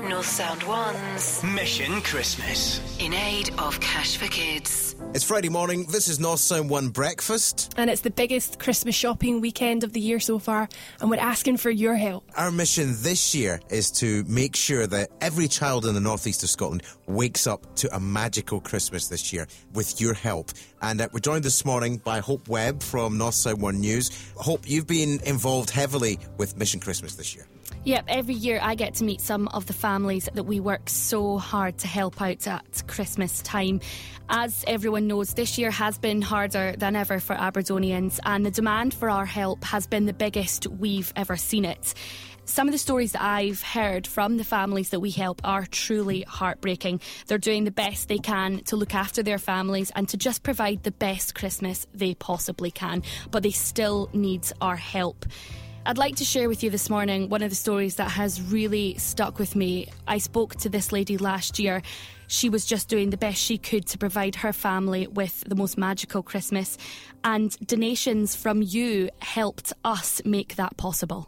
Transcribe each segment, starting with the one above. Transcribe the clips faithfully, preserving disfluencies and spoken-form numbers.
North Sound One's Mission Christmas, in aid of Cash for Kids. It's Friday morning, this is North Sound One Breakfast. And it's the biggest Christmas shopping weekend of the year so far, and we're asking for your help. Our mission this year is to make sure that every child in the northeast of Scotland wakes up to a magical Christmas this year with your help. And uh, we're joined this morning by Hope Webb from North Sound One News. Hope, you've been involved heavily with Mission Christmas this year. Yep, every year I get to meet some of the families that we work so hard to help out at Christmas time. As everyone knows, this year has been harder than ever for Aberdonians, and the demand for our help has been the biggest we've ever seen it. Some of the stories that I've heard from the families that we help are truly heartbreaking. They're doing the best they can to look after their families and to just provide the best Christmas they possibly can, but they still need our help. I'd like to share with you this morning one of the stories that has really stuck with me. I spoke to this lady last year. She was just doing the best she could to provide her family with the most magical Christmas, and donations from you helped us make that possible.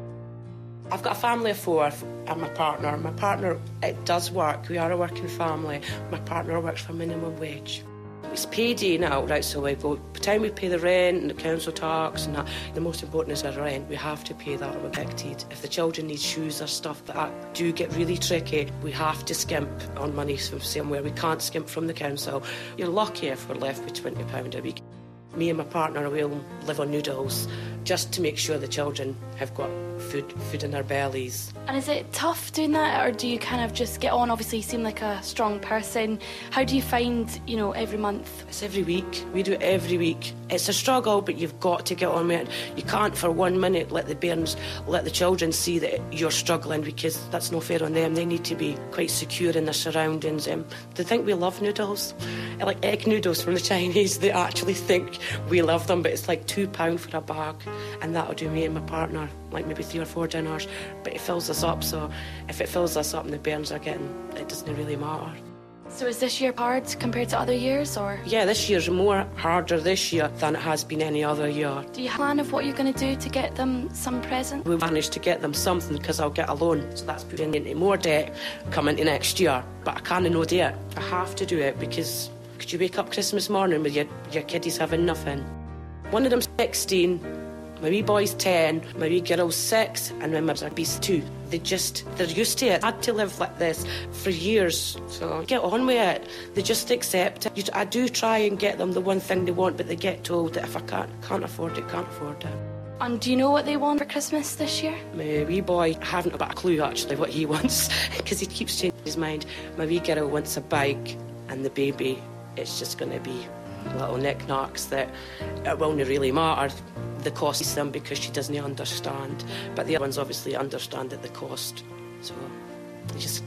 I've got a family of four and my partner. My partner, it does work. We are a working family. My partner works for minimum wage. It's payday now, right, so we go, by the time we pay the rent and the council tax and that, the most important is our rent. We have to pay that, we're evicted. If the children need shoes or stuff that do get really tricky, we have to skimp on money from somewhere. We can't skimp from the council. You're lucky if we're left with twenty pounds a week. Me and my partner will live on noodles just to make sure the children have got food food in their bellies. And is it tough doing that, or do you kind of just get on? Obviously you seem like a strong person. How do you find, you know, every month? It's every week. We do it every week. It's a struggle, but you've got to get on with it. You can't for one minute let the bairns, let the children see that you're struggling, because that's no fair on them. They need to be quite secure in their surroundings. Um, they think we love noodles, like egg noodles from the Chinese. They actually think we love them, but it's like two pounds for a bag, and that'll do me and my partner like maybe three or four dinners, but it fills us up. So if it fills us up and the bairns are getting, it doesn't really matter. So is this year hard compared to other years, or? Yeah, this year's more harder this year than it has been any other year. Do you plan of what you're going to do to get them some present? We managed to get them something because I'll get a loan, so that's putting into more debt coming into next year. But I can't no do it. I have to do it, because could you wake up Christmas morning with your, your kiddies having nothing? One of them's sixteen, my wee boy's ten, my wee girl's six, and my baby's two. They just, they're used to it. I had to live like this for years, so get on with it. They just accept it. I do try and get them the one thing they want, but they get told that if I can't, can't afford it, can't afford it. And do you know what they want for Christmas this year? My wee boy, I haven't got a clue actually what he wants, because he keeps changing his mind. My wee girl wants a bike, and the baby, it's just going to be little knick-knacks that it won't really matter the cost of them, because she doesn't understand. But the other ones obviously understand at the cost. So you just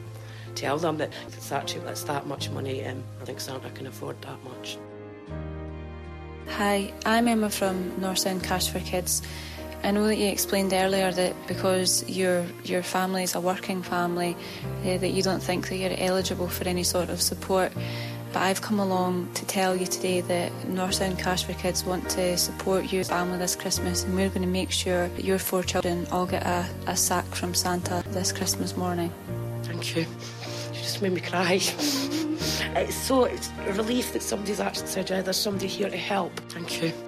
tell them that it's actually that's that much money, and I think Santa can afford that much. Hi, I'm Emma from North Sound Cash for Kids. I know that you explained earlier that because your your family is a working family, uh, that you don't think that you're eligible for any sort of support. But I've come along to tell you today that North Sound Cash for Kids want to support your family this Christmas, and we're going to make sure that your four children all get a, a sack from Santa this Christmas morning. Thank you. You just made me cry. It's so it's a relief that somebody's actually said, yeah, there's somebody here to help. Thank you.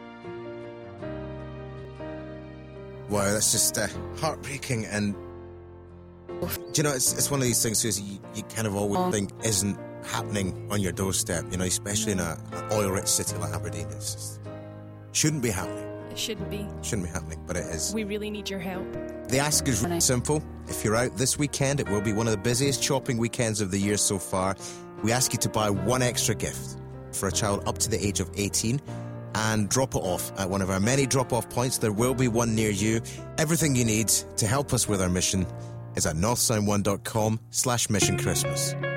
Wow, that's just uh, heartbreaking. And do you know, it's, it's one of these things, Susie, you, you kind of always Oh. think isn't happening on your doorstep, you know, especially in a, an oil-rich city like Aberdeen. It's just, shouldn't be happening. It shouldn't be. Shouldn't be happening, but it is. We really need your help. The ask is really simple. If you're out this weekend, it will be one of the busiest shopping weekends of the year so far. We ask you to buy one extra gift for a child up to the age of eighteen and drop it off at one of our many drop-off points. There will be one near you. Everything you need to help us with our mission is at northsound one dot com slash mission Christmas.